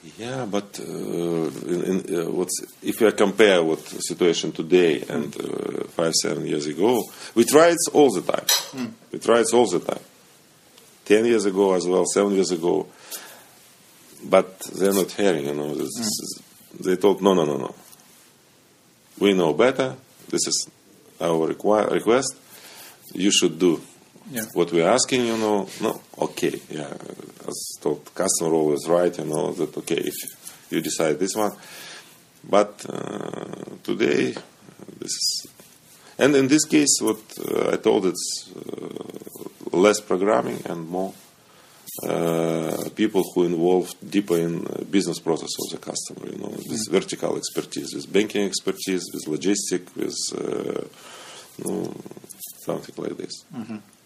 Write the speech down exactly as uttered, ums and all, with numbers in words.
Yeah, but uh, in, in, uh, what's, if you compare what the situation today and uh, five, seven years ago, we try it all the time. Mm. We try it all the time. Ten years ago as well, seven years ago. But they're not hearing, you know. This, mm. is, they told, no, no, no, no. We know better. This is our require, request. You should do yeah. what we're asking, you know. No, okay, yeah. As told, customer always right, you know, that okay, if you decide this one. But uh, today, this is... And in this case, what uh, I told, it's uh, less programming and more uh, people who involved deeper in uh, business process of the customer, you know, this mm. vertical expertise, with banking expertise, with logistic, with uh, you know, something like this. Mm-hmm.